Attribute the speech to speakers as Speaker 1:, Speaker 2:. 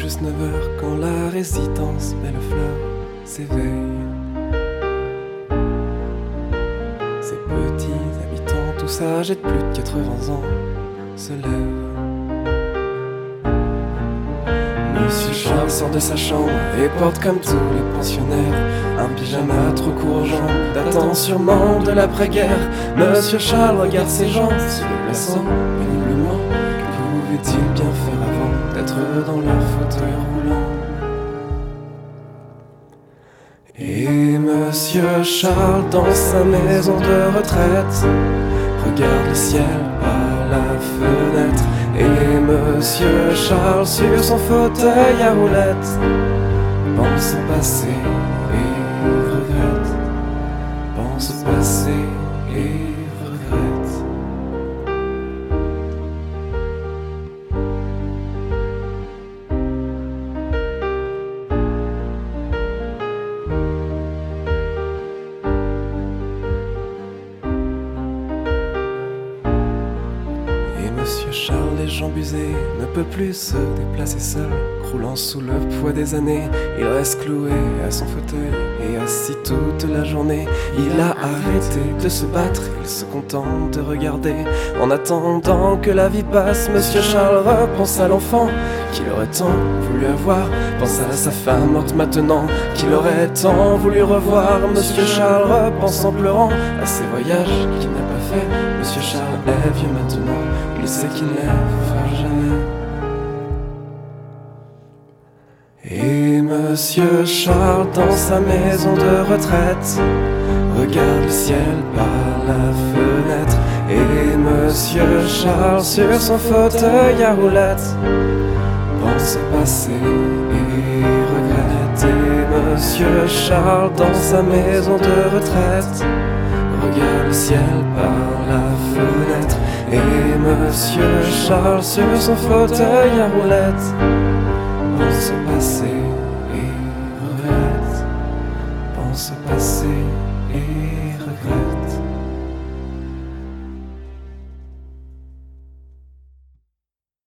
Speaker 1: juste 9 heures quand la résidence Bellefleur s'éveille. Ces petits habitants, tous âgés de plus de 80 ans, se lèvent. Monsieur Charles sort de sa chambre et porte comme tous les pensionnaires un pyjama trop court aux jambes, datant sûrement de l'après-guerre. Monsieur Charles regarde ses jambes se déplaçant péniblement. Que pouvaient-ils bien faire avant d'être dans leur fauteuil roulant? Et Monsieur Charles dans sa maison de retraite regarde le ciel par la fenêtre. Et Monsieur Charles sur son fauteuil à roulettes pense au passé et regrette, pense au passé et regrette. Monsieur Charles, les jambes usées, ne peut plus se déplacer seul. Croulant sous le poids des années, il reste cloué à son fauteuil et assis toute la journée. Il a arrêté de se battre, il se contente de regarder. En attendant que la vie passe, Monsieur Charles repense à l'enfant qu'il aurait tant voulu avoir. Pense à sa femme morte maintenant, qu'il aurait tant voulu revoir. Monsieur Charles repense en pleurant à ses voyages qu'il n'a pas fait. Monsieur Charles est vieux maintenant, il sait qu'il ne les fera jamais. Et Monsieur Charles dans sa maison de retraite regarde le ciel par la fenêtre. Et Monsieur Charles sur son fauteuil à roulettes pense au passé et regrette. Et Monsieur Charles dans sa maison de retraite regarde le ciel par la fenêtre. Et Monsieur Charles sur son fauteuil à roulettes pense au passé